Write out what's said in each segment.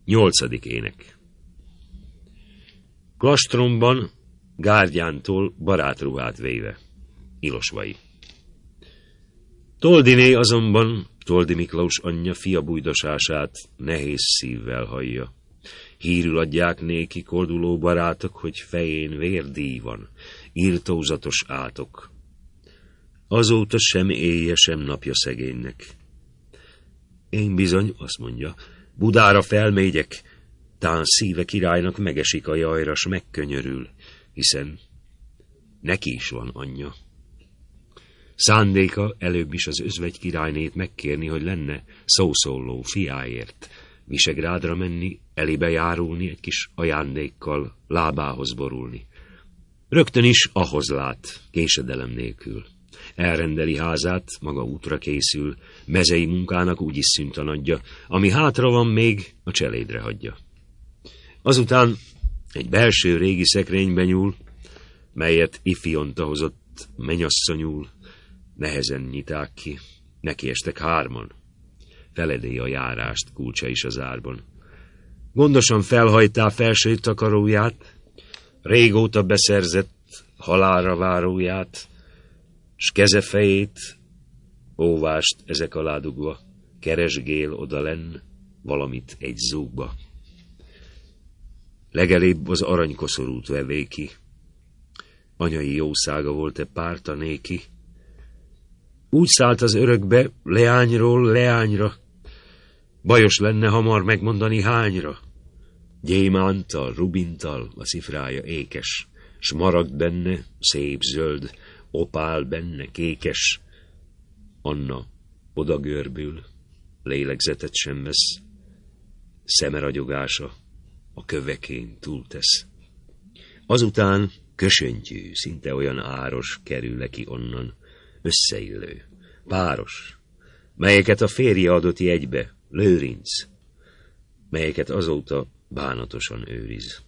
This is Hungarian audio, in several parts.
8. ének. Klastromban Gárdjántól barátruhát véve. Ilosvai. Toldiné azonban, Toldi Miklós anyja fia bújdosását nehéz szívvel hallja. Hírül adják néki kolduló barátok, hogy fején vérdíj van, írtózatos átok. Azóta sem éjje, sem napja szegénynek. Én bizony, azt mondja, Budára felmegyek, tán szíve királynak megesik a jajra, s megkönyörül, hiszen neki is van anyja. Szándéka előbb is az özvegy királynét megkérni, hogy lenne szószóló fiáért, Visegrádra menni, elébe járulni, egy kis ajándékkal lábához borulni. Rögtön is ahhoz lát, késedelem nélkül. Elrendeli házát, maga útra készül, mezei munkának úgyis szüntan adja, ami hátra van még, a cselédre hagyja. Azután egy belső régi szekrénybe nyúl, melyet ifjonta hozott menyasszonyul, nehezen nyiták ki, neki estek 3. Feledé a járást, kulcsa is az árban. Gondosan felhajtá felső takaróját, régóta beszerzett halálra váróját, s kezefejét, óvást ezek alá dugva, keresgél odalenn valamit egy zúgba. Legelébb az aranykoszorút vevé ki, anyai jószága volt-e párta néki. Úgy szállt az örökbe, leányról leányra, bajos lenne hamar megmondani hányra. Gyémántal, rubintal a cifrája ékes, s maragd benne szép zöld, opál benne kékes. Anna oda görbül, lélegzetet sem vesz, szeme ragyogása a kövekén túltesz. Azután kösöntyű, szinte olyan áros kerül neki onnan, összeillő, páros, melyeket a férje adott jegybe, lőrinc, melyeket azóta bánatosan őriz.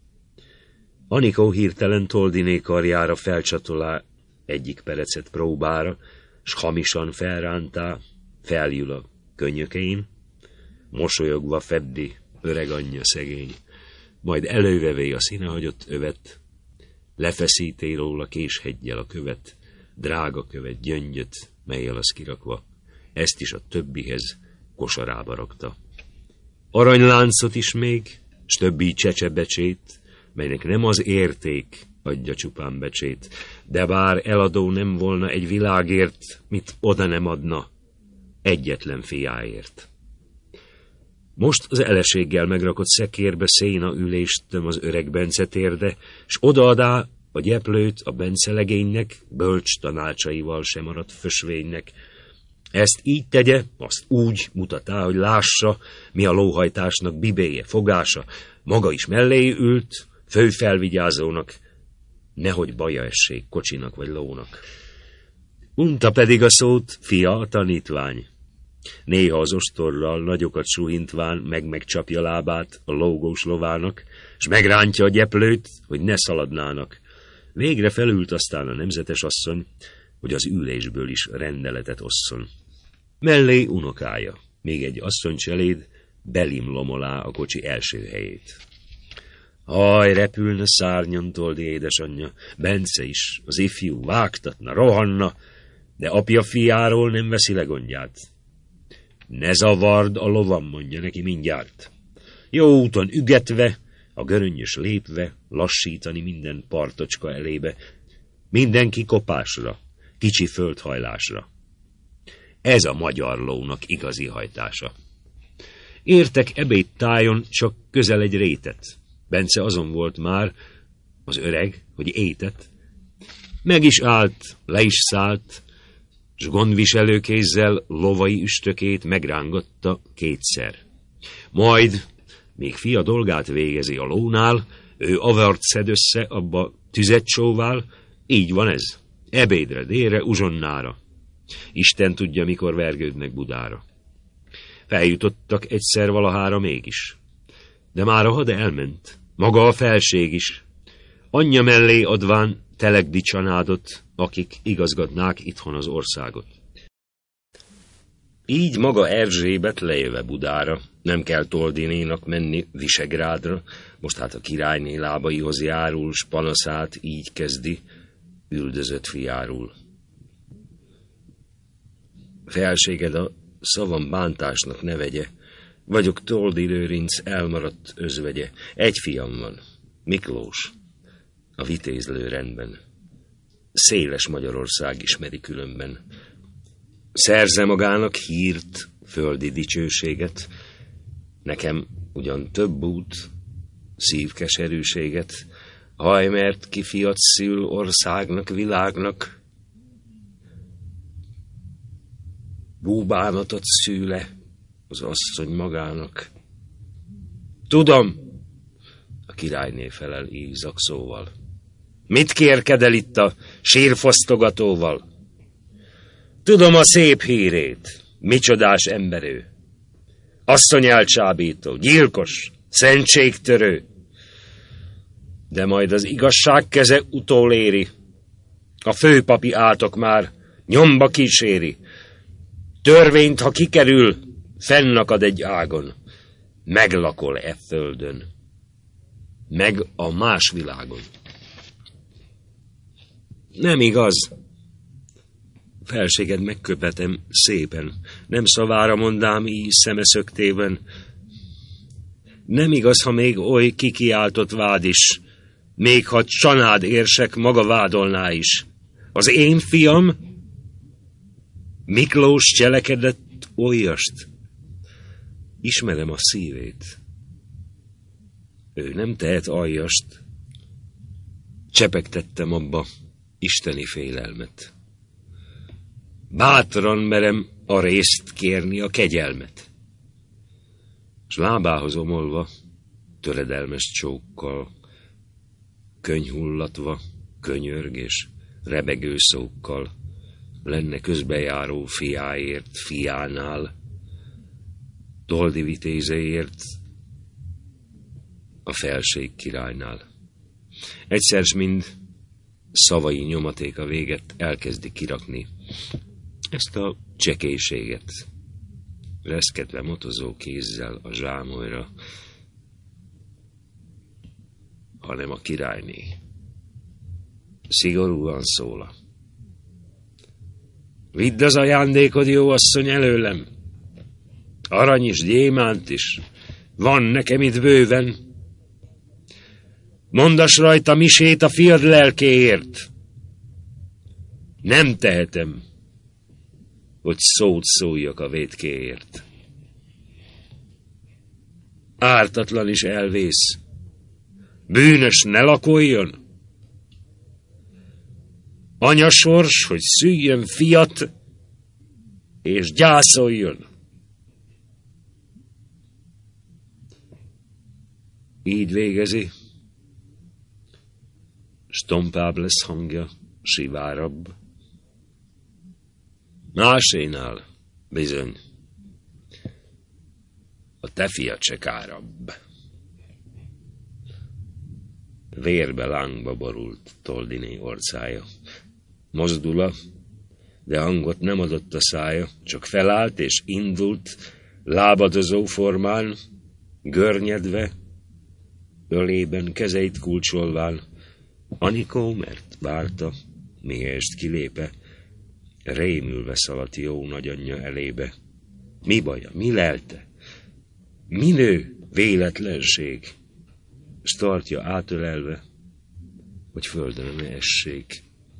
Anikó hirtelen Toldiné karjára felcsatolá egyik perecet próbára, s hamisan felrántá, feljül a könnyökein, mosolyogva feddi öreg anyja szegény, majd elővevé a színehagyott övet, lefeszíté róla késheggyel a követ, drága követ, gyöngyöt, mellyel az kirakva, ezt is a többihez kosarába rakta. Aranyláncot is még, s többi csecsebecsét, melynek nem az érték adja csupán becsét, de bár eladó nem volna egy világért, mit oda nem adna egyetlen fiáért. Most az eleséggel megrakott szekérbe széna ülést töm az öreg Bence térde, s odaadá a gyeplőt a Bence legénynek, bölcs tanácsaival sem maradt fösvénynek. Ezt így tegye, azt úgy mutatá, hogy lássa, mi a lóhajtásnak bibéje, fogása, maga is mellé ült, főfelvigyázónak, nehogy baja essék kocsinak vagy lónak. Unta pedig a szót fia a tanítvány. Néha az ostorral nagyokat suhintván megcsapja lábát a lógós lovának, s megrántja a gyeplőt, hogy ne szaladnának. Végre felült aztán a nemzetes asszony, hogy az ülésből is rendeletet osszon. Mellé unokája, még egy asszonycseléd belimlomolá a kocsi első helyét. Haj, repülne szárnyon Toldi édesanyja, Bence is, az ifjú, vágtatna, rohanna, de apja fiáról nem veszi le gondját. Ne zavard a lovam, mondja neki mindjárt. Jó úton ügetve, a görönnyös lépve, lassítani minden partocska elébe, mindenki kopásra, kicsi földhajlásra. Ez a magyar lónak igazi hajtása. Értek ebédtájon csak közel egy rétet. Bence azon volt már, az öreg, hogy étet. Meg is állt, le is szállt, s gondviselő kézzel lovai üstökét megrángatta 2-szer. Majd, még fia dolgát végezi a lónál, ő avart szed össze, abba tüzet csóvál, így van ez, ebédre, délre, uzsonnára. Isten tudja, mikor vergődnek Budára. Feljutottak egyszer valahára mégis. De már a hade elment, maga a felség is. Anyja mellé adván Telegdi csanádot, akik igazgatnák itthon az országot. Így maga Erzsébet lejöve Budára, Nem kell Toldinénak menni Visegrádra, most hát a királyné lábaihoz járul, s panaszát így kezdi, üldözött fiáról. Felséged a szavam bántásnak ne vegye, vagyok Toldi Lőrinc elmaradt özvegye. Egy fiam van, Miklós, a vitézlő rendben. Széles Magyarország ismeri különben. Szerze magának hírt, földi dicsőséget, nekem ugyan több út, szívkeserűséget, haj, mert ki fiat szül országnak, világnak, búbánatot szűle az asszony magának. Tudom, a királyné felel ízak szóval. Mit kérkedel itt a sírfosztogatóval? Tudom a szép hírét, micsodás emberő. Asszony elcsábító, gyilkos, szentségtörő. De majd az igazság keze utoléri. A főpapi átok már nyomba kíséri. Törvényt, ha kikerül, fennakad egy ágon. Meglakol e földön. Meg a más világon. Nem igaz. Felséged megköpetem szépen, nem szavára mondám így szemeszöktében. Nem igaz, ha még oly kikiáltott vád is, még ha Csanád érsek maga vádolná is. Az én fiam Miklós cselekedett olyast. Ismerem a szívét. Ő nem tehet aljast. Csepegtettem abba isteni félelmet. Bátran merem a részt kérni, a kegyelmet. S lábához omolva, töredelmes csókkal, könyhullatva, könyörg és rebegő szókkal, lenne közbejáró fiáért, fiánál, Toldi vitézeért, a felség királynál. Egyszer s mind szavai nyomatéka véget elkezdi kirakni ezt a csekélységet, reszketve motozó kézzel a zsámolyra, hanem a királyné. Szigorúan szóla. Vidd az ajándékod, jó asszony, előlem. Arany is, gyémánt is. Van nekem itt bőven. Mondass rajta misét a fiad lelkéért. Nem tehetem, hogy szót szóljak a vétkéért. Ártatlan is elvész. Bűnös ne lakoljon. Anya sors, hogy szüljön fiat, és gyászoljon. Így végezi, s tompább lesz hangja, sivárabb. Másénál bizony, a te fiad se kárabb. Vérbe lángba borult Toldiné orcája. Mozdula, de hangot nem adott a szája, csak felállt és indult, lábadozó formán, görnyedve, ölében kezeit kulcsolván. Anikó, mert várta, mihelyest kilépe, rémülve szaladt jó nagyanyja elébe. Mi baja, mi lelte? Minő véletlenség, s tartja átölelve, hogy földön ne essék.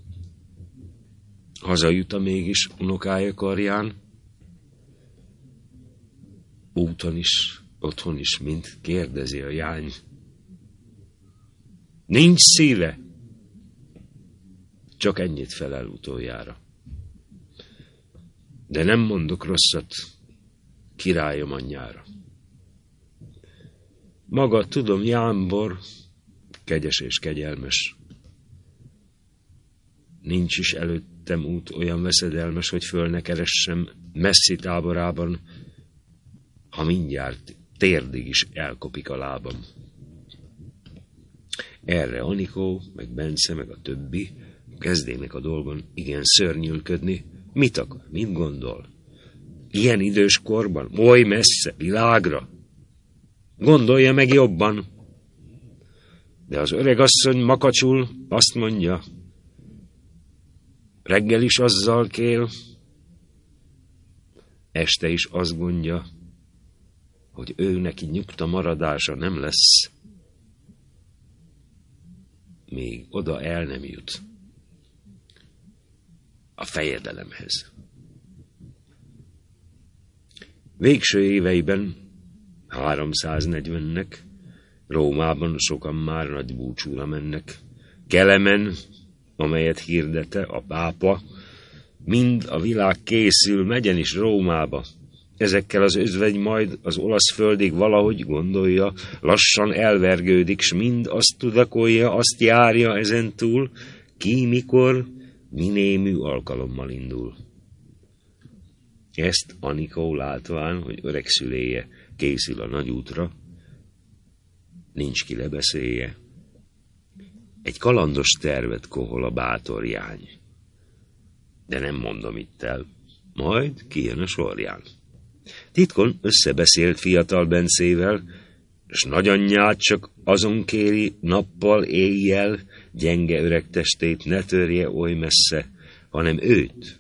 Hazajut mégis unokája karján, úton is, otthon is, mint kérdezi a jány. Nincs szíve, csak ennyit felel utoljára. De nem mondok rosszat királyom anyjára. Maga, tudom, jámbor, kegyes és kegyelmes. Nincs is előttem út olyan veszedelmes, hogy föl ne keressem messzi táborában, ha mindjárt térdig is elkopik a lábam. Erre Anikó, meg Bence, meg a többi kezdének a dolgon igen szörnyűlködni. Mit akar, mit gondol? Ilyen idős korban, oly messze, világra? Gondolja meg jobban. De az öregasszony makacsul azt mondja, reggel is azzal kél, este is azt gondja, hogy ő neki nyugta maradása nem lesz, még oda el nem jut a fejedelemhez. Végső éveiben, 340-nek, Rómában sokan már nagy búcsúra mennek. Kelemen, amelyet hirdette a pápa, mind a világ készül, megyen is Rómába. Ezekkel az özvegy majd az olasz földig valahogy gondolja, lassan elvergődik, s mind azt tudakolja, azt járja ezentúl, ki mikor, minémű alkalommal indul. Ezt Anikó látván, hogy öreg szüléje készül a nagy útra, nincs ki lebeszélje. Egy kalandos tervet kohol a bátor jány. De nem mondom itt el, majd kijön a sorján. Titkon összebeszélt fiatal Bencével, s nagyanyját csak azon kéri nappal, éjjel, gyenge öreg testét ne törje oly messze, hanem őt,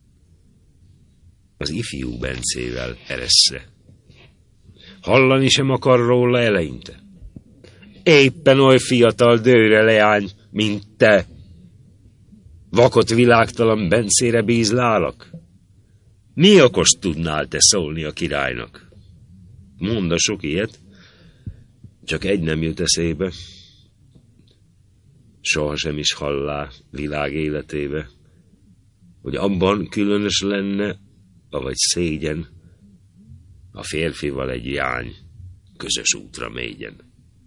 az ifjú Bencével eressze. Hallani sem akar róla eleinte. Éppen oly fiatal dőre leány, mint te. Vakott világtalan Bencére bízlálak? Mi okos tudnál te szólni a királynak? Mondd a sok ilyet, csak egy nem jut eszébe. Sohasem is hallá világ életébe, hogy abban különös lenne, avagy szégyen, a férfival egy jány közös útra mégyen.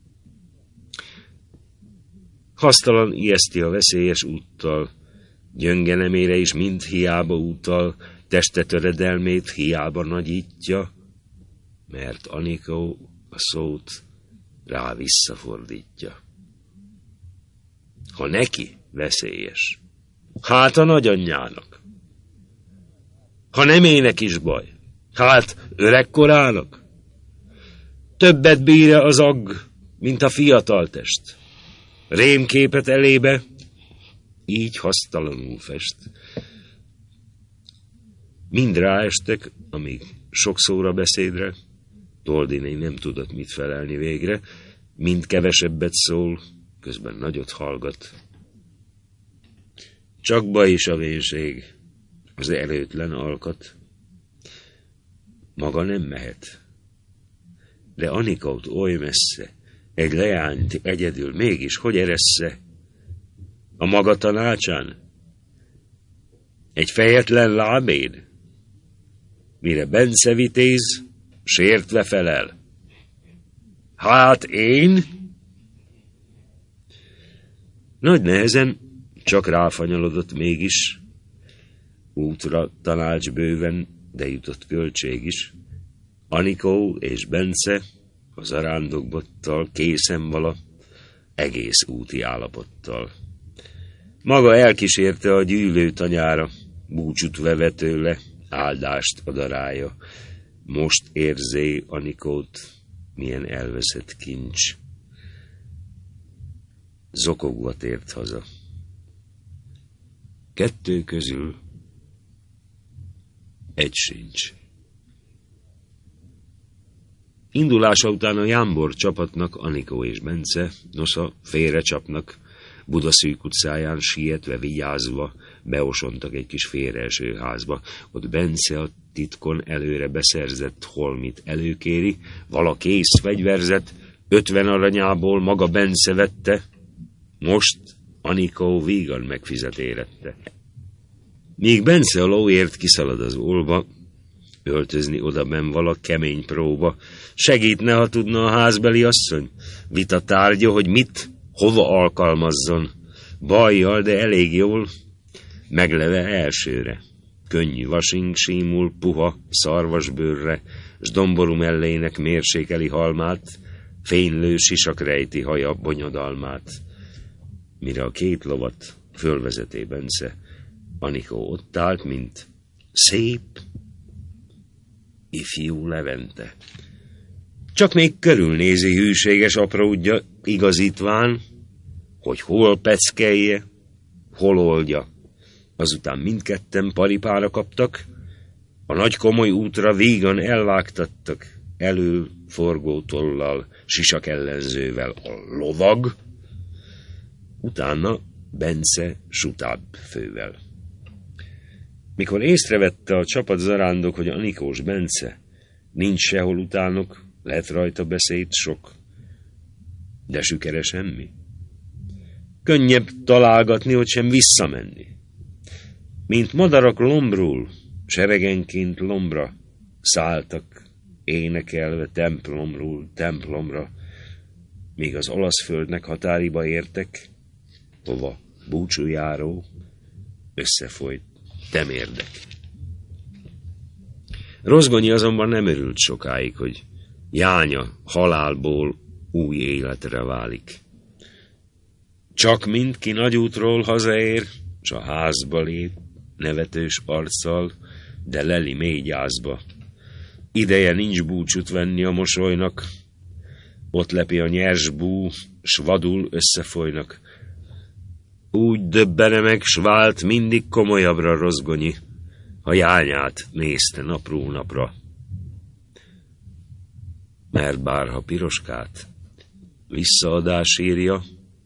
Hasztalan ijeszti a veszélyes úttal, gyönge nemére is mind hiába utal, teste töredelmét hiába nagyítja, mert Anikó a szót rá visszafordítja. Ha neki veszélyes, hát a nagyanyjának. Ha nem ének is baj, hát öregkorának. Többet bír az agg, mint a fiatal test. Rémképet elébe, így hasztalanul fest. Mind ráestek, amíg sok szóra beszédre, Toldiné nem tudott mit felelni végre, mind kevesebbet szól, közben nagyot hallgat. Csak baj is a vénség, az erőtlen alkat. Maga nem mehet, de Anikót oly messze, egy leányt egyedül mégis hogy eressze? A maga tanácsán? Egy fejetlen lábéd? Mire Bence vitéz, sértve felel. Hát én? Nagy nehezen csak ráfanyalodott mégis, útra tanács bőven, de jutott költség is. Anikó és Bence a zarándokbottal készen vala, egész úti állapottal. Maga elkísérte a gyűlő tanyára, búcsút veve tőle, áldást adarája. Most érzé Anikót, milyen elveszett kincs. Zokogva tért haza. Kettő közül egy sincs. Indulása után a Jámbor csapatnak Anikó és Bence, nosza félre csapnak, Buda szűk utcáján sietve, vigyázva beosontak egy kis félreeső házba. Ott Bence a titkon előre beszerzett holmit előkéri, vala kész fegyverzet, 50 aranyából maga Bence vette, most Anikó vígan megfizet érette. Míg Bence a lóért kiszalad az olba, öltözni odaben vala kemény próba, segítne, ha tudna a házbeli asszony, vita tárgya, hogy mit, hova alkalmazzon, bajjal, de elég jól, megleve elsőre. Könnyű vasing símul, puha, szarvasbőrre, s domború mellének mérsékeli halmát, fénylő sisak rejti haja bonyodalmát. Mire a két lovat fölvezeté Bence, Anikó ott állt, mint szép ifjú Levente. Csak még körülnézi hűséges apródja, igazítván, hogy hol peckelje, hol oldja. Azután mindketten paripára kaptak, a nagy komoly útra vígan elvágtattak, elől forgótollal, sisak ellenzővel a lovag, utána Bence sutább fővel. Mikor észrevette a csapat zarándok, hogy Anikós Bence nincs sehol utánok, lett rajta beszéd sok, de sükere semmi. Könnyebb találgatni, hogy sem visszamenni. Mint madarak lombról, seregenként lombra szálltak, énekelve templomról templomra, míg az olasz földnek határiba értek, hova búcsújáró összefolyt temérdek. Rozgonyi azonban nem örült sokáig, hogy Jánya halálból új életre válik. Csak mint ki nagyútról hazaér, s a házba lép, nevetős arccal, de leli mély gyászba. Ideje nincs búcsút venni a mosolynak, ott lepi a nyers bú, s vadul összefolynak. Úgy döbbene meg, s vált mindig komolyabbra Rozgonyi, ha Jányát nézte napról napra. Mert bárha Piroskát visszaadás írja,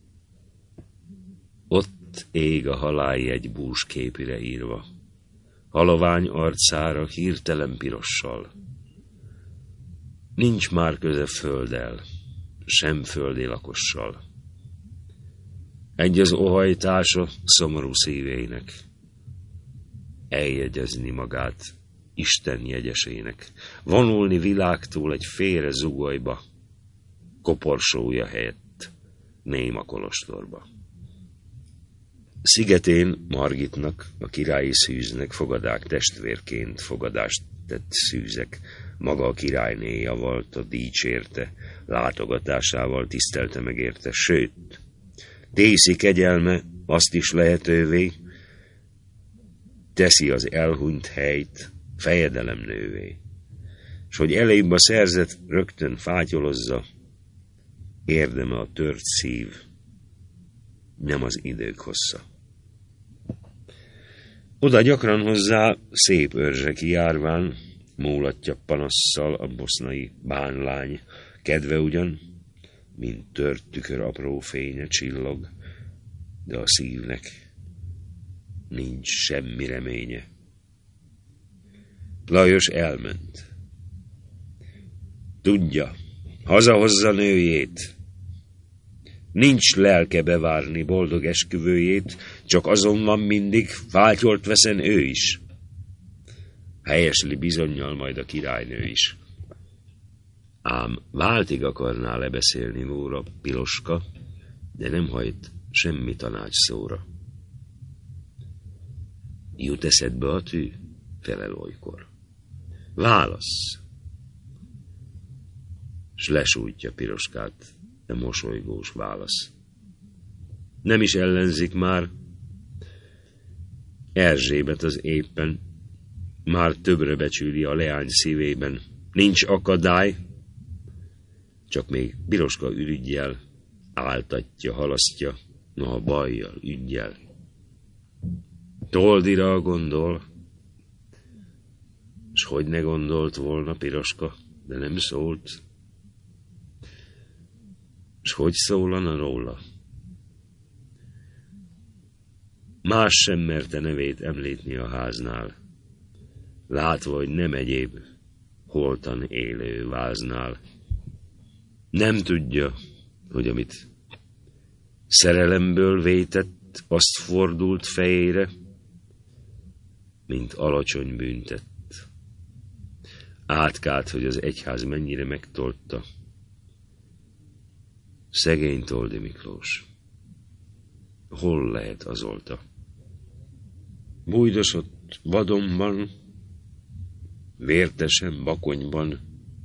ott ég a haláljegy bús képire írva, halovány arcára hirtelen pirossal. Nincs már köze földdel, sem földi lakossal. Egy az óhajtása szomorú szívének, eljegyezni magát Isten jegyesének, vonulni világtól egy félre zugajba, koporsója helyett néma kolostorba. Szigetén Margitnak, a királyi szűznek fogadák testvérként fogadást tett szűzek, maga a királyné javalta, dicsérte, látogatásával tisztelte megérte, sőt, Tészi kegyelme azt is lehetővé, teszi az elhunyt helyt fejedelemnővé, s hogy elébb a szerzet rögtön fátyolozza, érdeme a tört szív, nem az idők hossza. Oda gyakran hozzá szép őrzseki járván, múlatja panasszal a bosznai bánlány, kedve ugyan, mint tört tükör apró fénye csillog, de a szívnek nincs semmi reménye. Lajos elment. Tudja, hazahozza nőjét. Nincs lelke bevárni boldog esküvőjét, csak azon van mindig, fátyolt veszen ő is. Helyesli bizonnyal majd a királynő is. Ám váltig akarná lebeszélni Móra Piroska, de nem hajt semmi tanács szóra. Jut eszedbe a tű? Felel olykor. Válasz! S lesújtja Piroskát, de mosolygós válasz. Nem is ellenzik már. Erzsébet az éppen már többre becsüli a leány szívében. Nincs akadály, csak még Piroska ürüggyel áltatja, halasztja, noha bajjal, üggyel. Toldira gondol, s hogy ne gondolt volna Piroska, de nem szólt. S hogy szólana róla? Más sem merte nevét említni a háznál, látva, hogy nem egyéb holtan élő váznál. Nem tudja, hogy amit szerelemből vétett, azt fordult fejére, mint alacsony bűntett. Átkált, hogy az egyház mennyire megtolta. Szegény Toldi Miklós. Hol lehet azolta? Bújdosott vadonban, vértesen bakonyban.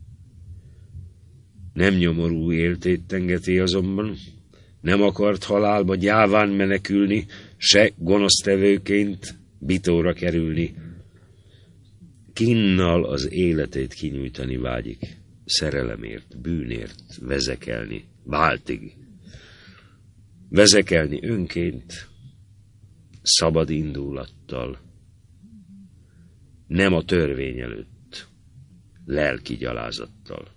Nem nyomorú éltét tengeti azonban, nem akart halálba gyáván menekülni, se gonosztevőként bitóra kerülni. Kinnal az életét kinyújtani vágyik. szerelemért, bűnért vezekelni, váltig. Vezekelni önként, szabad indulattal, nem a törvény előtt, lelki gyalázattal.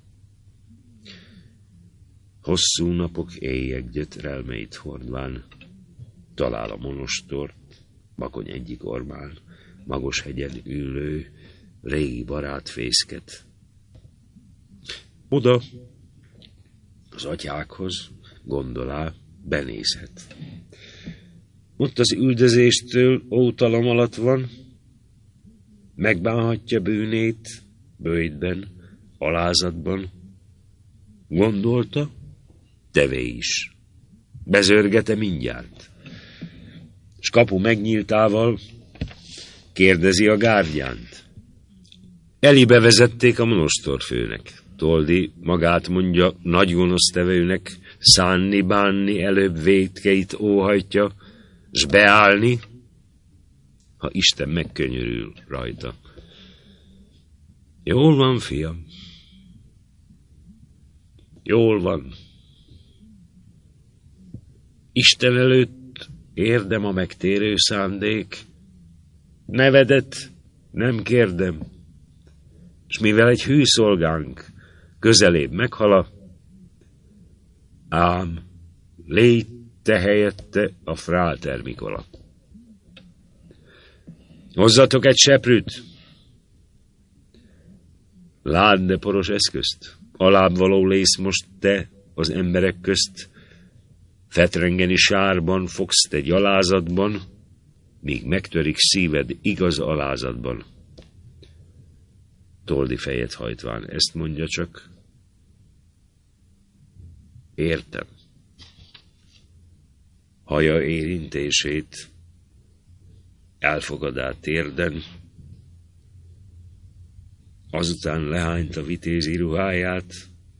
Hosszú napok éjjeg gyötrelmeit hordván, talál a monostort, Bakony egyik ormán, magos hegyen ülő, régi barátfészket. Oda, az atyákhoz, gondolá, benézhet. Ott az üldözéstől ótalom alatt van, megbánhatja bűnét, bőjtben, alázatban. Gondolta, tevé is. Bezörgete mindjárt. S kapu megnyíltával kérdezi a gárdjánt. Elébe vezették a monostorfőnek. Toldi magát mondja nagy gonosztevőnek, szánni, bánni, előbb vétkeit óhajtja, s beállni, ha Isten megkönyörül rajta. Jól van, fiam. Jól van. Isten előtt érdem a megtérő szándék. Nevedet nem kérdem, s mivel egy hű szolgánk közelébb meghala, ám légy te helyette a fráter Mikola. Hozzatok egy seprűt, ládd de poros eszközt, alább való lész most te az emberek közt, fetrengeni sárban fogsz te gyalázatban, míg megtörik szíved igaz alázatban. Toldi fejet hajtván ezt mondja csak. Értem. Haja érintését elfogadá térden, azután lehányt a vitézi ruháját,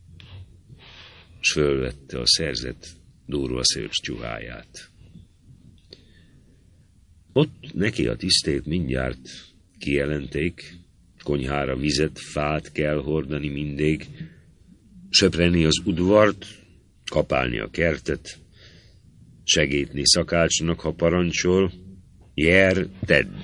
s fölvette a szerzett durva szőrcsuháját. Ott neki a tisztét mindjárt kijelenték, konyhára vizet, fát kell hordani mindig, söpreni az udvart, kapálni a kertet, segítni szakácsnak, ha parancsol, jer, tedd.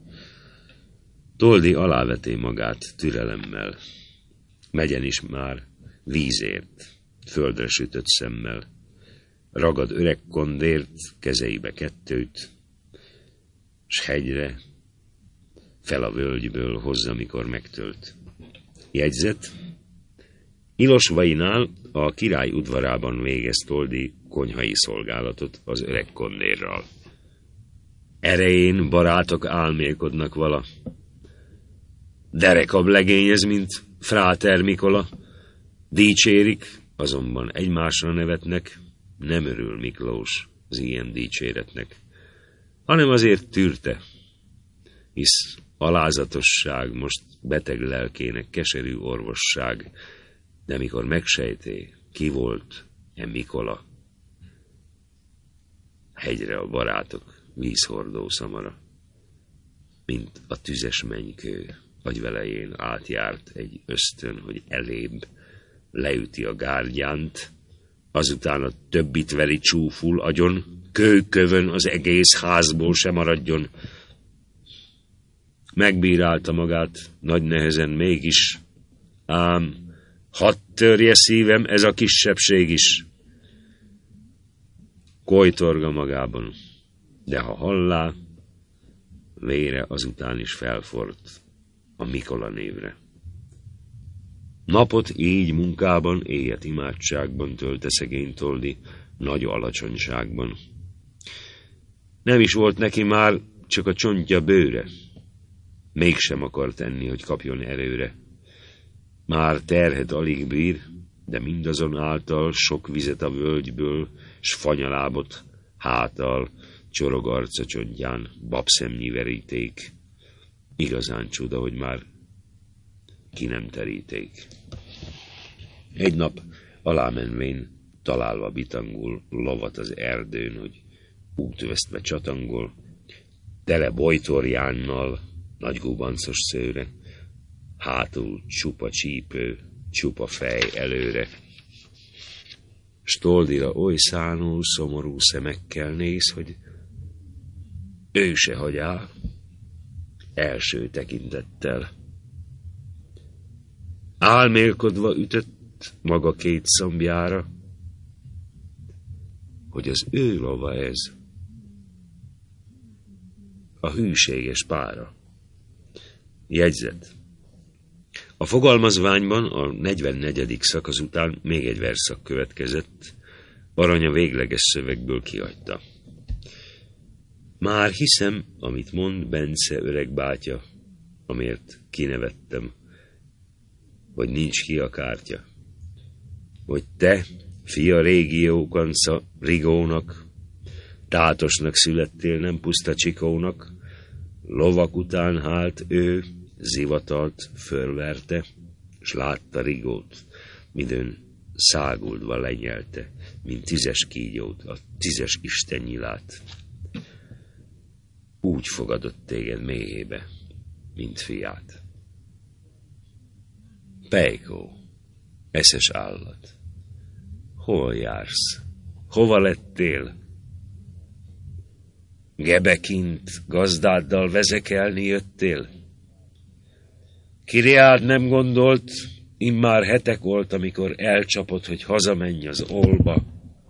Toldi aláveté magát türelemmel, megyen is már vízért, földre sütött szemmel, ragad öreg kondért, kezeibe kettőt, s hegyre, fel a völgyből hozza, mikor megtölt. Jegyzet: Ilosvainál a király udvarában végez Toldi konyhai szolgálatot az öreg kondérral. Erején barátok álmélkodnak vala. Derekabb legényez, mint fráter Mikola. Dicsérik, azonban egymásra nevetnek, nem örül Miklós az ilyen dicséretnek, hanem azért tűrte, hisz alázatosság most beteg lelkének keserű orvosság, de mikor megsejté, ki volt Mikola, hegyre a barátok vízhordó szamara, mint a tüzes mennykő, agyvelején átjárt egy ösztön, hogy elébb leüti a gárdjánt, azután a többit veri csúful agyon, kőkövön az egész házból se maradjon. Megbírálta magát nagy nehezen mégis, ám hadd törje szívem ez a kisebbség is. Kojtorga magában, de ha hallá, vére azután is felfort a Mikola névre. Napot így munkában, éjjel imádságban tölte szegény Toldi, nagy alacsonyságban. Nem is volt neki már csak a csontja bőre, mégsem akart enni, hogy kapjon erőre. Már terhet alig bír, de mindazon által sok vizet a völgyből, s fanyalábot hátal, csorog arca csontján, babszemnyi veríték. Igazán csuda, hogy már ki nem teríték. Egy nap alámenvén találva bitangul lovat az erdőn, hogy útvesztve csatangol, tele bojtorjánnal, nagy gubancos szőre, hátul csupa csípő, csupa fej előre. Stoldira oly szánul, szomorú szemekkel néz, hogy ő se hagyá, első tekintettel. Álmélkodva ütött maga két szombjára, hogy az ő lova ez, a hűséges pára. Jegyzet. A fogalmazványban a 44. szakasz után még egy verszak következett, Arany a végleges szövegből kihagyta. Már hiszem, amit mond Bence öreg bátya, amért kinevettem, hogy nincs ki a kártya. Hogy te, fia régió kanca Rigónak, tátosnak születtél, nem puszta csikónak, lovak után hált ő, zivatalt fölverte, s látta Rigót, midőn száguldva lenyelte, mint 10 kígyót, a 10 istennyilát. Úgy fogadott téged méhébe, mint fiát. Pejkó, eszes állat, hol jársz? Hova lettél? Gebekint gazdáddal vezekelni jöttél? Kiriád nem gondolt, immár hetek volt, amikor elcsapott, hogy hazamenj az Olba.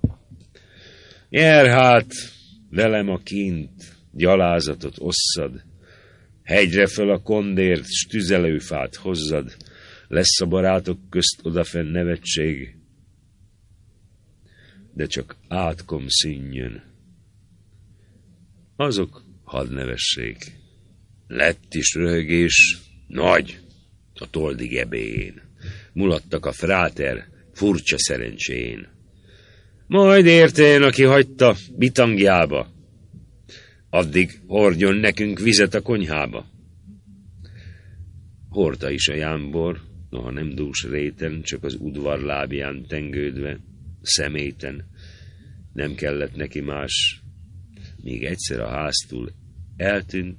Jár hát velem a kint, gyalázatot osszad, hegyre föl a kondért, s tüzelőfát hozzad, lesz a barátok közt odafenn nevetség, de csak átkom színjön. Azok hadd nevessék. Lett is röhögés, nagy, a toldi gebéjén. Mulattak a fráter furcsa szerencsén. Majd értén, aki hagyta bitangjába, addig hordjon nekünk vizet a konyhába. Hordta is a jámbor, noha nem dús réten, csak az udvar lábján tengődve, szeméten. Nem kellett neki más, míg egyszer a háztól eltűnt,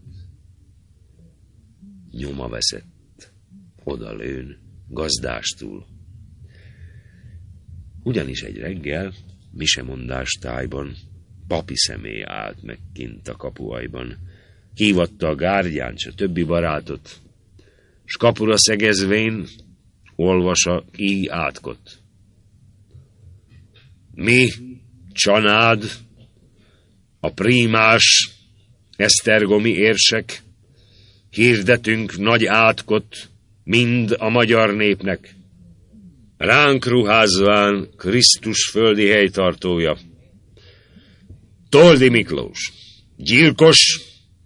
nyoma veszett, oda lőn, gazdástól. Ugyanis egy reggel, misemondás tájban, papi személy állt meg kint a kapuajban. Hívatta a gárgyán s a többi barátot, s kapura szegezvén olvasa így átkot. Mi, csanád, a prímás esztergomi érsek, hirdetünk nagy átkot mind a magyar népnek, ránk ruházván Krisztus földi helytartója, Toldi Miklós, gyilkos,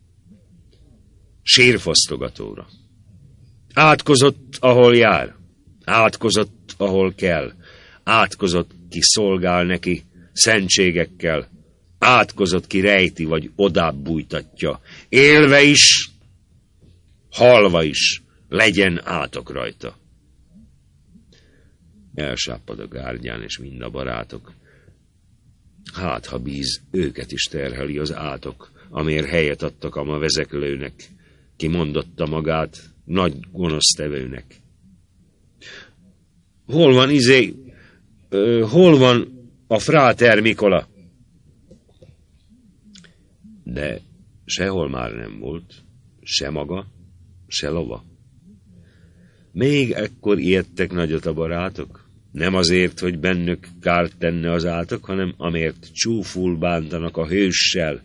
sírfosztogatóra. Átkozott, ahol jár, átkozott, ahol kell, átkozott, ki szolgál neki szentségekkel, átkozott, ki rejti, vagy odább bújtatja, élve is, halva is, legyen átok rajta. Elsáppad a gárgyán, és mind a barátok. Hát, ha bíz, őket is terheli az átok, amért helyet adtak a ma vezeklőnek, ki mondotta magát nagy gonosztevőnek. Hol van hol van a fráter Mikola? De sehol már nem volt, se maga, se lova. Még ekkor ijedtek nagyot a barátok, nem azért, hogy bennük kárt tenne az átok, hanem amért csúful bántanak a hőssel.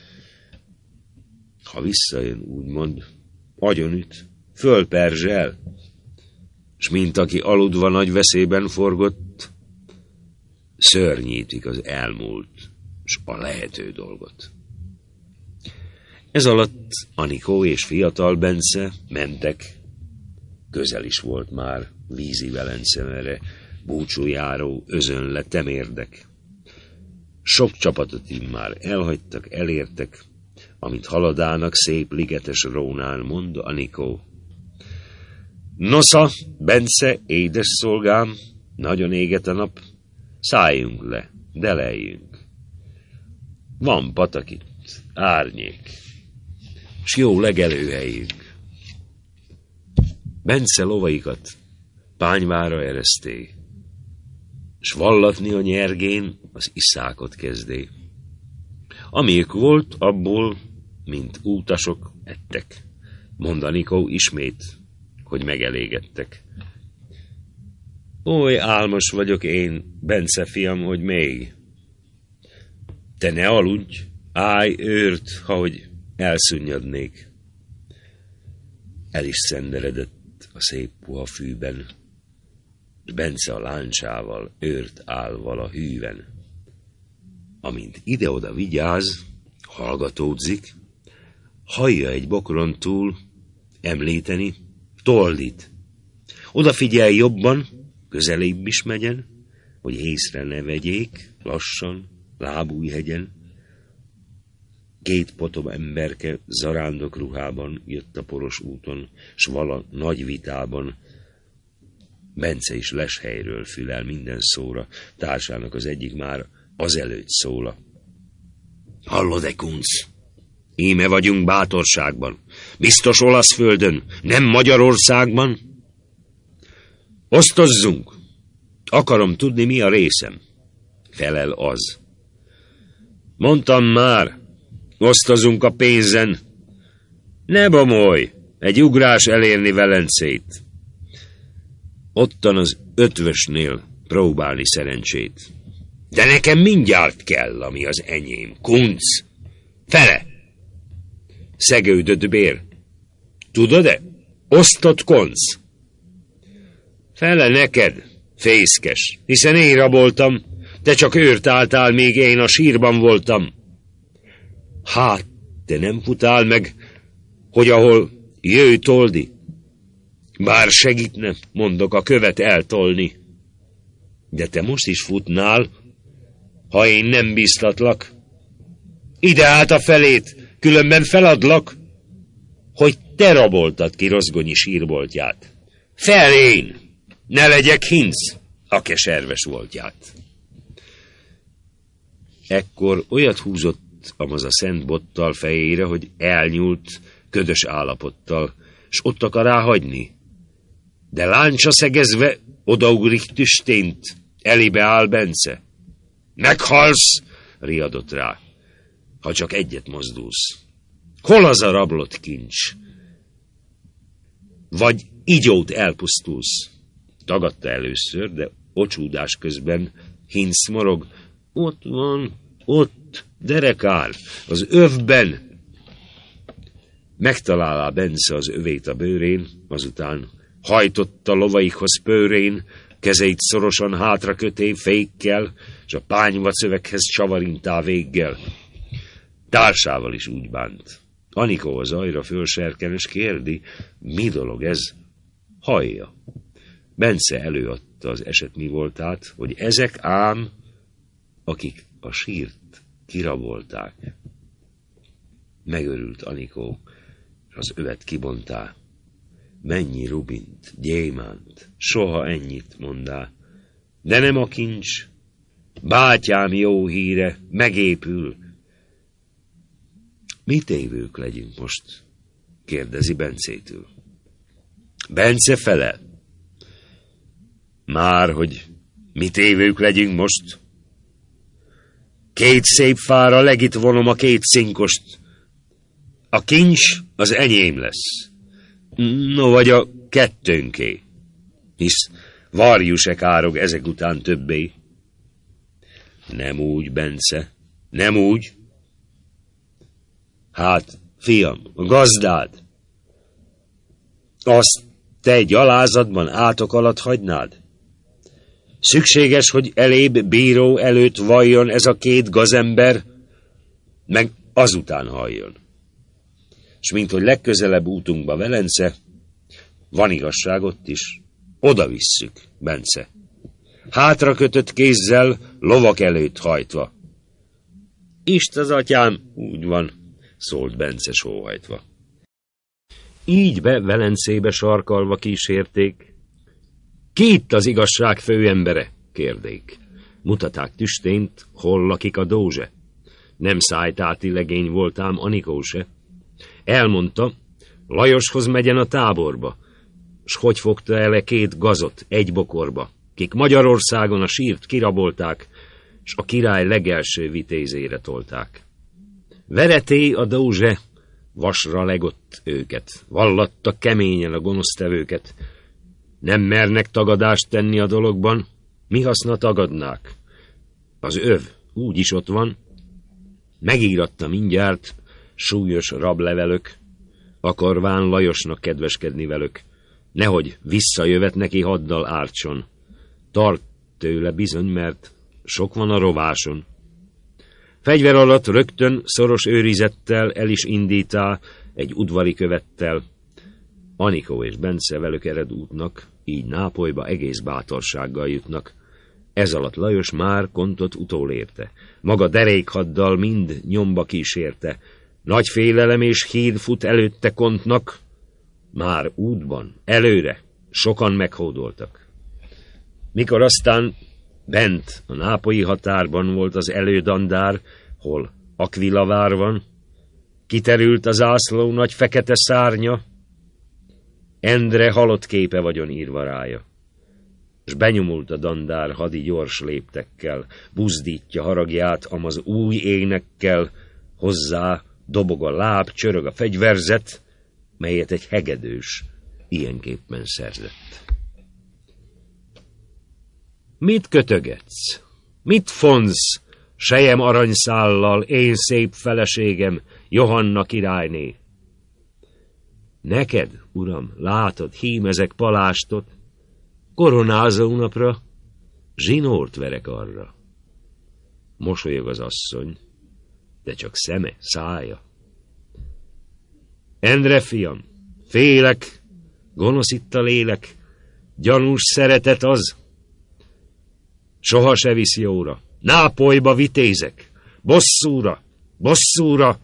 Ha visszajön, úgymond, agyonüt, fölperzsel, s mint aki aludva nagy veszélyben forgott, szörnyítik az elmúlt, s a lehető dolgot. Ez alatt Anikó és fiatal Bence mentek, közel is volt már vízi Velence mere, búcsújáró özönle temérdek. Sok csapatot immár elhagytak, elértek, amint haladának szép ligetes rónán, mond Anikó. Nosza, Bence, édes szolgám, nagyon éget a nap, szálljunk le, de leljünk. Van patak itt, árnyék, s jó legelőhelyünk. Bence lovaikat pányvára ereszté, s vallatni a nyergén az iszákot kezdé. Amíg volt, abból, mint útasok, ettek. Mondanikó ismét, hogy megelégedtek. Oly álmos vagyok én, Bence fiam, hogy még. Te ne aludj, állj őrt, hahogy elszunnyadnék. El is szenderedett a szép puha fűben, s Bence a láncsával őrt állval a hűven. Amint ide-oda vigyáz, hallgatódzik, hallja egy bokron túl említeni Toldit. Odafigyelj jobban, közelébb is megyen, hogy észre ne vegyék, lassan, lábújhegyen. 2 potom emberke zarándok ruhában jött a poros úton, s vala nagy vitában. Bence is leshelyről fülel minden szóra, társának az egyik már azelőtt szóla. Hallod-e, kunc? Íme vagyunk bátorságban, biztos olasz földön, nem Magyarországban. Osztozzunk, akarom tudni, mi a részem, felel az. Mondtam már, osztozunk a pénzen. Ne bomolj, egy ugrás elérni Velencét. Ottan az 5-ösnél próbálni szerencsét. De nekem mindjárt kell, ami az enyém. Kunc! Fele! Szegődött bér. Tudod-e? Osztott konc. Fele neked, fészkes, hiszen én raboltam, te csak őrt álltál, míg én a sírban voltam. Hát, te nem futál meg, hogy ahol jöjj Toldi, bár segítne, mondok, a követ eltolni. De te most is futnál, ha én nem bíztatlak. Ide állt a felét, különben feladlak, hogy te raboltad ki Rozgonyi sírboltját. Fel én, ne legyek Hinc, a keserves voltját. Ekkor olyat húzott amaz a szent bottal fejére, hogy elnyúlt ködös állapottal, s ott akar rá hagyni. De láncsa szegezve odaugrik tüstént, elébe áll Bence. Meghalsz, riadott rá, ha csak egyet mozdulsz. Hol az a rablott kincs? Vagy igyót elpusztulsz. Tagadta először, de ocsúdás közben Hinc morog. Ott van, ott, derekár, az övben. Megtalálá Bence az övét a bőrén, azután hajtotta lovaikhoz pőrén, kezeit szorosan hátra köté fékkel, s a pányvacövekhez csavarintá véggel. Társával is úgy bánt. Anikó az ajra fölserken, és kérdi, mi dolog ez? Hallja. Bence előadta az eset mi voltát, hogy ezek ám, akik a sírt kirabolták. Megörült Anikó, és az övet kibontá. Mennyi rubint, gyémánt, soha ennyit mondá. De nem a kincs, bátyám jó híre, megépül. Mi tévők legyünk most? Kérdezi Bencétől. Bence felel. Már, hogy mi tévők legyünk most? 2 szép fára legit vonom a 2 szinkost. A kincs az enyém lesz. No, vagy a 2-nké. Hisz varjú se károg ezek után többé. Nem úgy, Bence, nem úgy. Hát, fiam, a gazdád. Azt te gyalázatban átok alatt hagynád? Szükséges, hogy elébb bíró előtt valljon ez a 2 gazember, meg azután halljon. S mint hogy legközelebb útunkba Velence, van igazság ott is, oda visszük, Bence. Hátra kötött kézzel, lovak előtt hajtva. Ist az atyám, úgy van, szólt Bence sóhajtva. Így be Velencébe sarkalva kísérték. Ki itt az igazság főembere? Kérdék. Mutaták tüstént, hol lakik a dózse. Nem szájtáti legény voltám Anikó se. Elmondta, Lajoshoz megyen a táborba. s hogy fogta ele 2 gazot egy bokorba, kik Magyarországon a sírt kirabolták, s a király legelső vitézére tolták. Vereté a Dózse vasra legott őket, vallatta keményen a gonosztevőket. Nem mernek tagadást tenni a dologban, mi haszna tagadnák? Az öv úgyis ott van, megíratta mindjárt súlyos rablevelök, akarván Lajosnak kedveskedni velük, nehogy visszajövet neki haddal ártson. Tart tőle bizony, mert sok van a rováson. Fegyver alatt rögtön szoros őrizettel el is indítá egy udvari követtel. Anikó és Bence velük ered útnak, így Nápolyba egész bátorsággal jutnak. Ez alatt Lajos már Kontot utolérte, maga derékhaddal mind nyomba kísérte. Nagy félelem és hír fut előtte Kontnak, már útban, előre, sokan meghódoltak. Mikor aztán bent a nápolyi határban volt az elődandár, hol Aquila vár van, kiterült a zászló nagy fekete szárnya, Endre halott képe vagyon írva rája. S benyomult a dandár hadi gyors léptekkel, buzdítja haragját amaz új énekkel, hozzá dobog a láb, csörög a fegyverzet, melyet egy hegedős ilyenképpen szerzett. Mit kötögetsz? Mit fonsz, sejem aranyszállal, én szép feleségem, Johanna királyné? Neked, uram, látod, hímezek palástot, koronázó napra zsinórt verek arra. Mosolyog az asszony, de csak szeme, szája. Endre, fiam, félek, gonosz itt a lélek, gyanús szeretet az, soha se visz jóra. Nápolyba vitézek, bosszúra, bosszúra.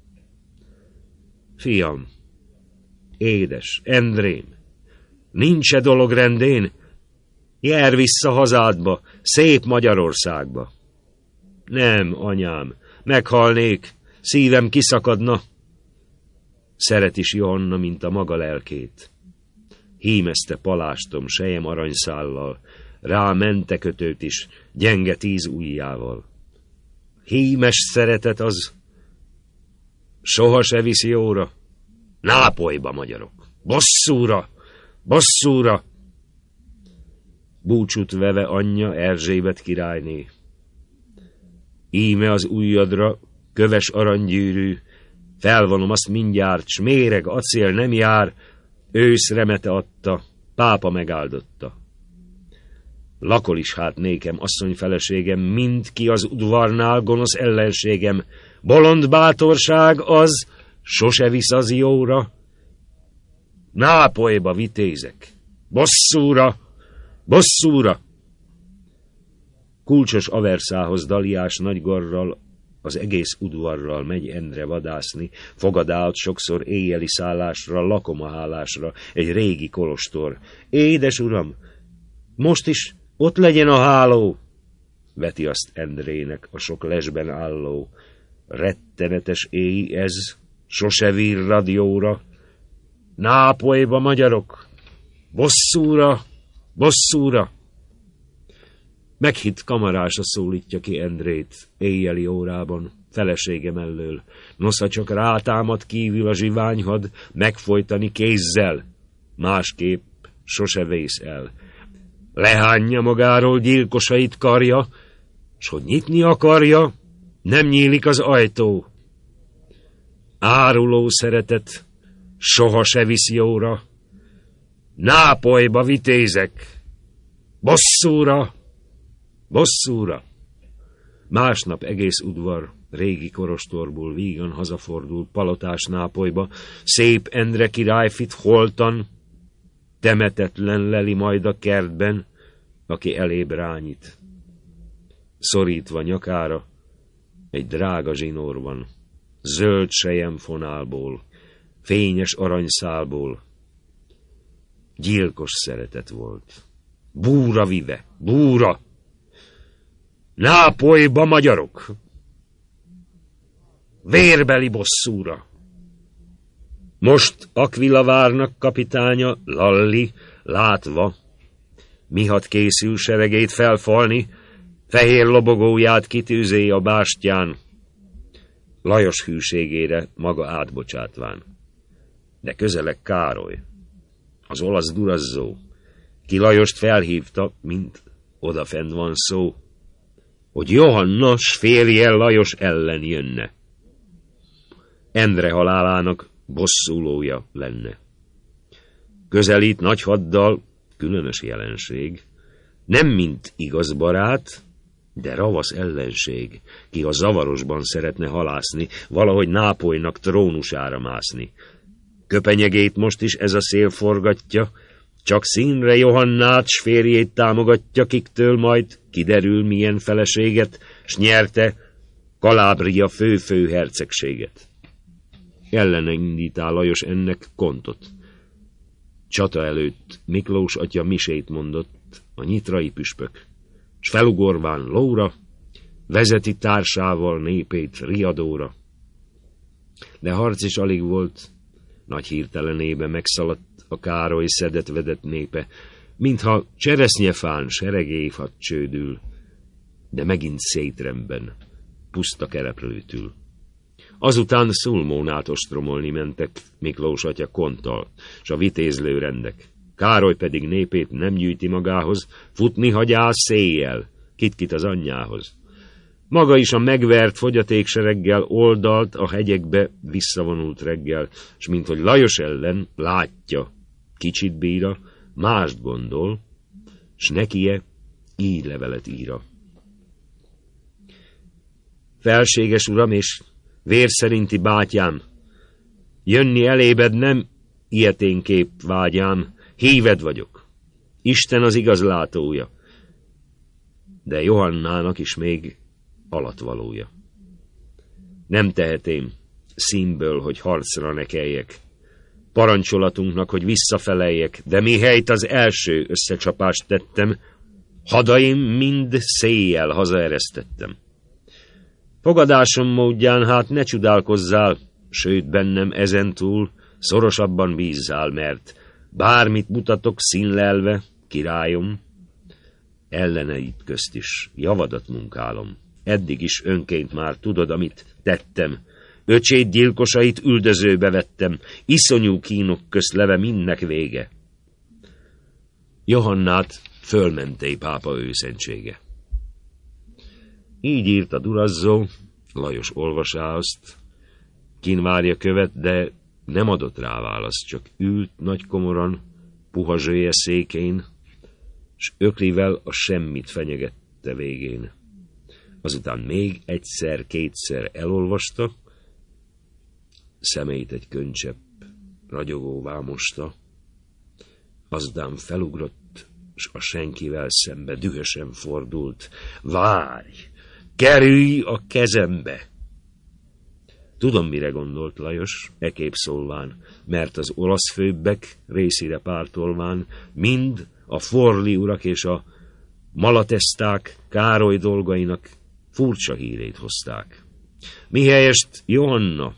Fiam, édes, Endrém, nincs-e dolog rendén? Jár vissza hazádba, szép Magyarországba. Nem, anyám, meghalnék, szívem kiszakadna. Szeret is Johanna, mint a maga lelkét. Hímezte palástom sejem aranyszállal, rá mentekötőt is, gyenge 10 ujjával. Hímes szeretet az, soha se visz jóra. Nápolyba, magyarok, bosszúra, bosszúra. Búcsút veve anyja Erzsébet királyné. Íme az ujjadra köves aranygyűrű, felvonom azt mindjárt, s méreg, acél nem jár, ősz remete adta, pápa megáldotta. Lakol is hát nékem, asszony feleségem, mind ki az udvarnál gonosz ellenségem, bolond bátorság az, sose visz az jóra. Nápolyba vitézek, bosszúra, bosszúra. Kulcsos Averszához Daliás nagygarral, az egész udvarral megy Endre vadászni, fogadált sokszor éjjeli szállásra, lakomahálásra, egy régi kolostor. Édes uram, most is ott legyen a háló, veti azt Endrének a sok lesben álló. Rettenetes éj ez, sose virrad jóra. Nápolyba, magyarok, bosszúra, bosszúra. Meghitt kamarása szólítja ki Endrét éjjeli órában, felesége mellől. Nosza csak rátámad kívül a zsiványhad, megfojtani kézzel, másképp sose vész el. Lehányja magáról gyilkosait karja, s hogy nyitni akarja, nem nyílik az ajtó. Áruló szeretet soha se visz jóra. Nápolyba vitézek, bosszúra, bosszúra. Másnap egész udvar régi korostorból vígan hazafordul palotás Nápolyba, szép Endre királyfit holtan, temetetlen leli majd a kertben, aki elébb rányít. Szorítva nyakára egy drága zsinór van, zöld selyemfonálból, fényes aranyszálból. Gyilkos szeretet volt. Búra vive, búra! Nápolyba, magyarok! Vérbeli bosszúra! Most Aquila várnak kapitánya, Lalli, látva, mihat készül seregét felfalni, fehér lobogóját kitűzé a bástyán, Lajos hűségére maga átbocsátván. De közeleg Károly, az olasz durazzó, ki Lajost felhívta, mint odafent van szó, hogy Johanna s férje Lajos ellen jönne. Endre halálának bosszúlója lenne. Közelít nagy haddal, különös jelenség, nem mint igaz barát, de ravasz ellenség, ki a zavarosban szeretne halászni, valahogy Nápolynak trónusára mászni. Köpenyegét most is ez a szél forgatja, csak színre Johannát s férjét támogatja, kiktől majd kiderül milyen feleséget, s nyerte Kalábria fő-fő hercegséget. Ellene indítál Lajos ennek kontot. Csata előtt Miklós atya misét mondott a nyitrai püspök, s felugorván lóra, vezeti társával népét riadóra. De harc is alig volt, nagy hirtelenébe megszaladt a Károly szedett-vedett népe, mintha cseresznyefán seregévhat csődül, de megint szétremben, puszta kereplőtül. Azután Szulmónát ostromolni mentek Miklós atya konttal, s a vitézlő rendek. Károly pedig népét nem gyűjti magához, futni hagyá széjjel, kit-kit az anyjához. Maga is a megvert fogyatéksereggel oldalt a hegyekbe visszavonult reggel, s minthogy Lajos ellen látja, kicsit bíra, mást gondol, s nekie így levelet íra. Felséges uram és vér szerinti bátyám, jönni elébed nem ilyeténképp vágyám, híved vagyok, Isten az igazlátója, de Johannának is még alatvalója. Nem tehetém színből, hogy harcra ne keljek, parancsolatunknak, hogy visszafeleljek, de mihelyt az első összecsapást tettem, hadaim mind széjjel hazaeresztettem. Fogadásom módján hát ne csodálkozzál, sőt bennem ezentúl szorosabban bízzál, mert bármit mutatok színlelve, királyom, elleneid közt is javadat munkálom. Eddig is önként már tudod, amit tettem. Öcséd gyilkosait üldözőbe vettem, iszonyú kínok közt leve mindnek vége. Johannát fölmenté pápa őszentsége. Így írt a durazzó, Lajos olvasá azt, kin várja követ, de nem adott rá választ, csak ült nagy komoran, puha zsője székén, s öklivel a semmit fenyegette végén. Azután még egyszer-kétszer elolvasta, szemeit egy könycsepp ragyogóvá mosta, azután felugrott, s a senkivel szembe dühösen fordult. Várj! Kerülj a kezembe! Tudom, mire gondolt Lajos, ekép szólván, mert az olasz főbbek részére pártolván mind a Forli urak és a malateszták Károly dolgainak furcsa hírét hozták. Mihelyest Johanna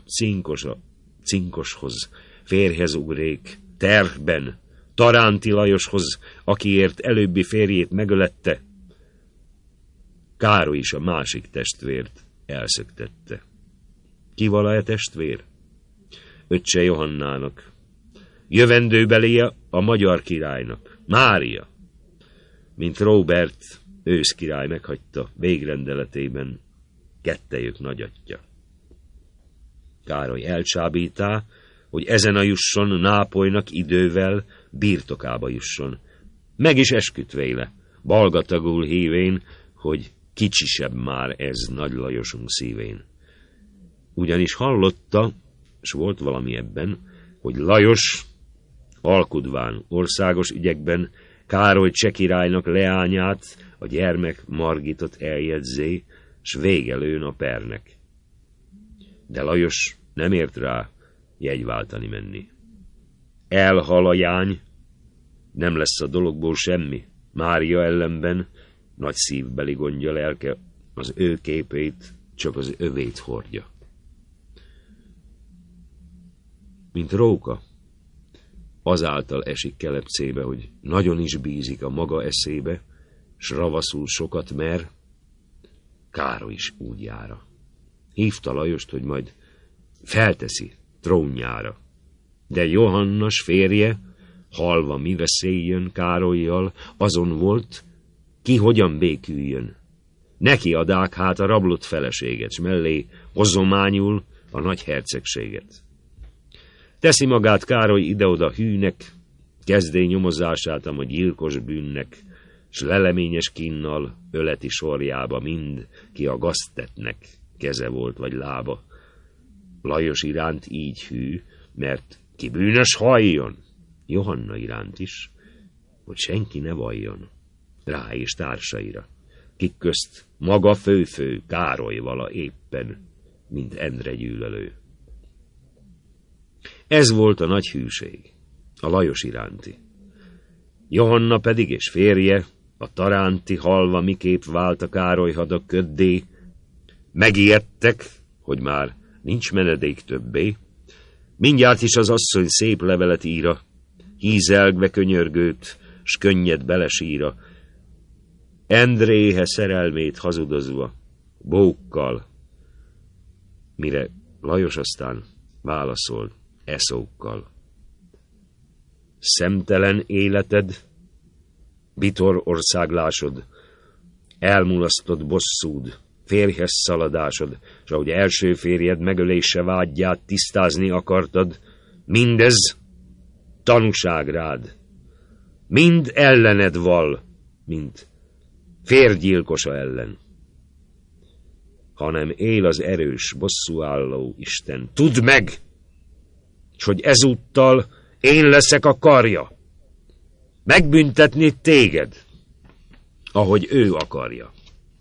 cinkoshoz, férjhez ugrék, terhben, Taránti Lajoshoz, akiért előbbi férjét megölette, Károly is a másik testvért elszöktette. Ki vala-e testvér? Öccse Johannának. Jövendőbeléje a magyar királynak, Mária. Mint Róbert, őszkirály meghagyta végrendeletében kettejük nagyatja. Károly elcsábítá, hogy ezen a jusson Nápolynak idővel birtokába jusson. Meg is esküdt véle, balgatagul hívén, hogy kicsisebb már ez Nagy Lajosunk szívén. Ugyanis hallotta, s volt valami ebben, hogy Lajos alkudván országos ügyekben Károly cseh királynak leányát, a gyermek Margitot eljegyzé, s végelőn a pernek. De Lajos nem ért rá jegyváltani menni. Elhal a jány, nem lesz a dologból semmi. Mária ellenben nagy szívbeli gondja lelke, az ő képét csak az övét hordja. mint róka. Azáltal esik kelepcébe, hogy nagyon is bízik a maga eszébe, s ravaszul sokat mer, Károly is úgy jára. Hívta Lajost, hogy majd felteszi trónjára. De Johannas férje, halva mi veszély jön Károllyal, azon volt, ki hogyan béküljön. Neki adák hát a rablott feleséget, s mellé hozományul a nagy hercegséget. Teszi magát Károly ide-oda hűnek, kezdé nyomozását a gyilkos bűnnek, s leleményes kínnal öleti sorjába mind, ki a gaztetnek keze volt vagy lába. Lajos iránt így hű, mert ki bűnös halljon, Johanna iránt is, hogy senki ne valljon, rá és társaira, kik közt maga fő-fő Károly vala éppen, mint Endre gyűlölő. Ez volt a nagy hűség, a Lajos iránti. Johanna pedig és férje, a taránti halva miképp vált a Károly hadak köddé, megijedtek, hogy már nincs menedék többé, mindjárt is az asszony szép levelet íra, hízelgve könyörgőt, s könnyed belesíra, Endréhe szerelmét hazudozva, bókkal, mire Lajos aztán válaszolt eszókkal. Szemtelen életed, bitor országlásod, elmulasztott bosszúd, férjhez szaladásod, s ahogy első férjed megölése vágyját tisztázni akartad, mindez tanúság rád, mind ellened val, mint férgyilkosa ellen. Hanem él az erős, bosszúálló Isten, tudd meg, s hogy ezúttal én leszek a karja, megbüntetni téged, ahogy ő akarja.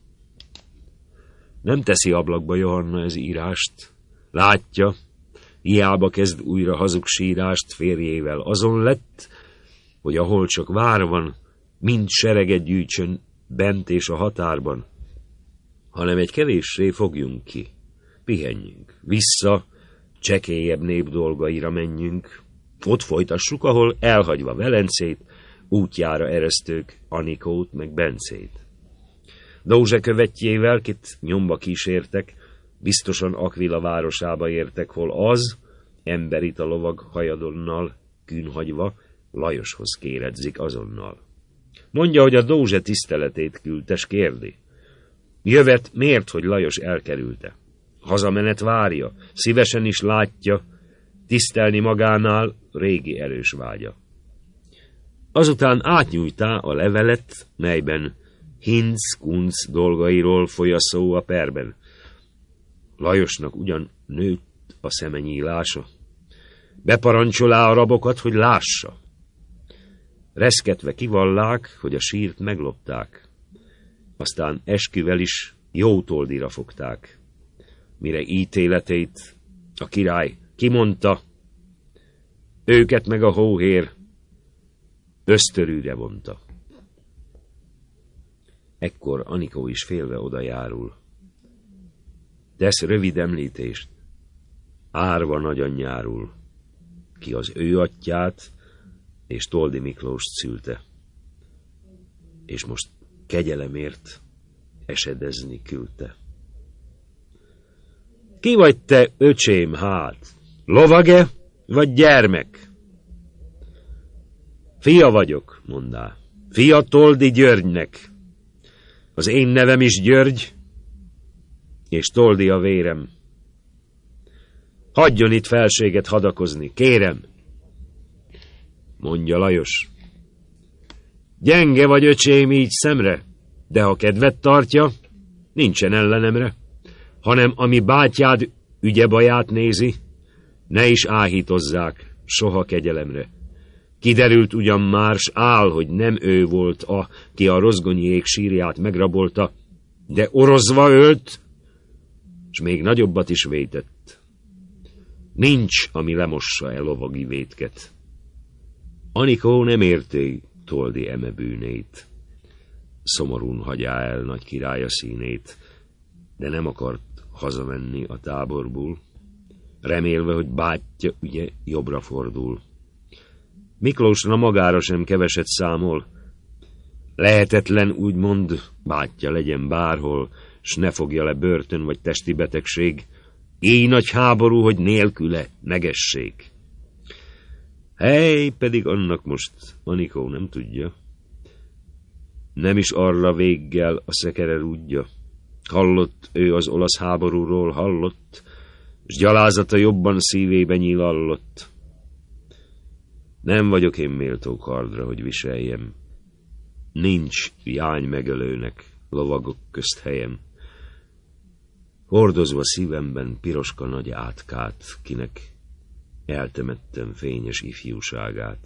Nem teszi ablakba Johanna ez írást, látja, hiába kezd újra hazugsírást férjével, azon lett, hogy ahol csak vár van, mind sereget gyűjtsön bent és a határban, hanem egy kevéssé fogjunk ki, pihenjünk, vissza, csekélyebb nép dolgaira menjünk, ott folytassuk, ahol elhagyva Velencét, útjára eresztők Anikót meg Bencét. Dózse követjével, kit nyomba kísértek, biztosan Aquila városába értek, hol az, emberit a lovag hajadonnal, kűnhagyva, Lajoshoz kéredzik azonnal. Mondja, hogy a Dózse tiszteletét küldtes, kérdi. Jövet miért, hogy Lajos elkerülte? Hazamenet várja, szívesen is látja, tisztelni magánál régi erős vágya. Azután átnyújtá a levelet, melyben Hinc-Kunc dolgairól foly a szó a perben. Lajosnak ugyan nőtt a szeme nyílása, beparancsolá a rabokat, hogy lássa. Reszketve kivallák, hogy a sírt meglopták, aztán esküvel is Jótoldira fogták. Mire ítéletét a király kimondta, őket meg a hóhér ösztörűre vonta. Ekkor Anikó is félve oda járul. Tesz rövid említést, árva nagyanyjáról, ki az ő atyját és Toldi Miklóst szülte, és most kegyelemért esedezni küldte. Ki vagy te, öcsém, hát? Lovage vagy gyermek? Fia vagyok, mondá. Fia Toldi Györgynek. Az én nevem is György, és Toldi a vérem. Hagyjon itt felséget hadakozni, kérem. Mondja Lajos. Gyenge vagy, öcsém, így szemre, de ha kedvet tartja, nincsen ellenemre, hanem ami bátyád ügyebaját nézi, ne is áhítozzák soha kegyelemre. Kiderült ugyan már, s áll, hogy nem ő volt ki a rozgonyiék sírját megrabolta, de orozva ölt, s még nagyobbat is vétett. Nincs, ami lemossa el lovagi vétket. Anikó nem érté Toldi eme bűnét. Szomorún hagyá el nagy királya színét, de nem akart hazamenni a táborból. remélve, hogy bátyja ügye jobbra fordul. Miklósra magára sem keveset számol. Lehetetlen, úgymond, bátyja legyen bárhol, s ne fogja le börtön vagy testi betegség. Éj nagy háború, hogy nélküle megessék. Hely, pedig annak most Anikó nem tudja. Nem is arra véggel a szekere rúdja. Hallott ő az olasz háborúról, hallott, s gyalázata jobban szívébe nyilallott. Nem vagyok én méltó kardra, hogy viseljem. Nincs jány megölőnek lovagok közt helyem. Hordozva szívemben piroska nagy átkát, kinek eltemettem fényes ifjúságát.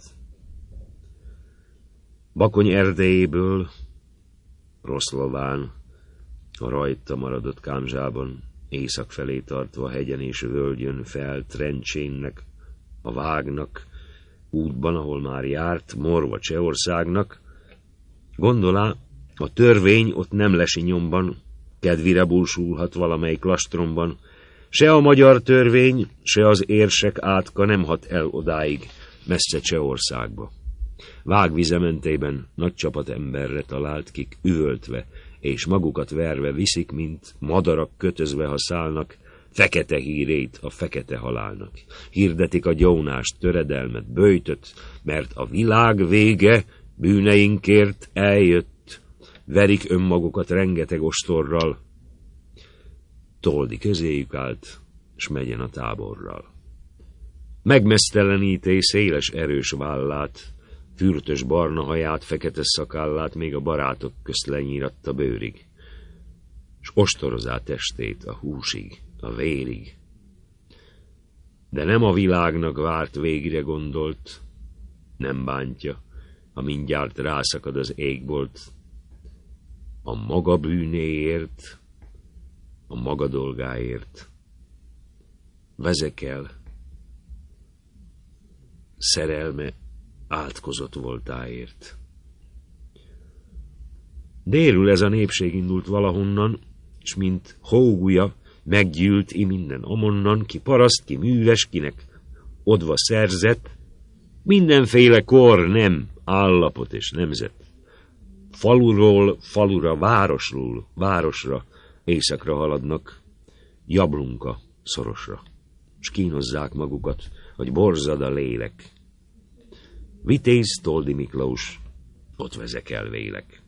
Bakony erdejéből, Roszlován, a rajta maradott kámzsában, észak felé tartva hegyen és völgyön fel Trencsénnek, a Vágnak, útban, ahol már járt, morva Csehországnak, gondolá, a törvény ott nem lesi nyomban, kedvire búsulhat valamelyik lastromban, se a magyar törvény, se az érsek átka nem hat el odáig, messze Csehországba. Vág vizementében nagy csapat emberre talált, kik üvöltve és magukat verve viszik, mint madarak kötözve, ha szállnak, fekete hírét a fekete halálnak. Hirdetik a gyónást, töredelmet, böjtöt, mert a világ vége bűneinkért eljött, verik önmagukat rengeteg ostorral. Toldi közéjük állt, s megyen a táborral. Megmezteleníté széles erős vállát, fürtös barna haját, fekete szakállát még a barátok közt lenyíratta bőrig, s ostorozá testét a húsig, a vérig. De nem a világnak várt végre gondolt, nem bántja, ha mindjárt rászakad az égbolt. A maga bűnéért, a maga dolgáért vezekel, szerelme átkozott voltáért. Délül ez a népség indult valahonnan, s mint hógulya meggyűlt minden amonnan, ki paraszt, ki műves, kinek odva szerzett, mindenféle kor, nem, állapot és nemzet. Faluról falura, városról városra, északra haladnak, Jablunka szorosra, s kínozzák magukat, hogy borzad a lélek. Vitéz Toldi Miklós, ott vezekel vélek.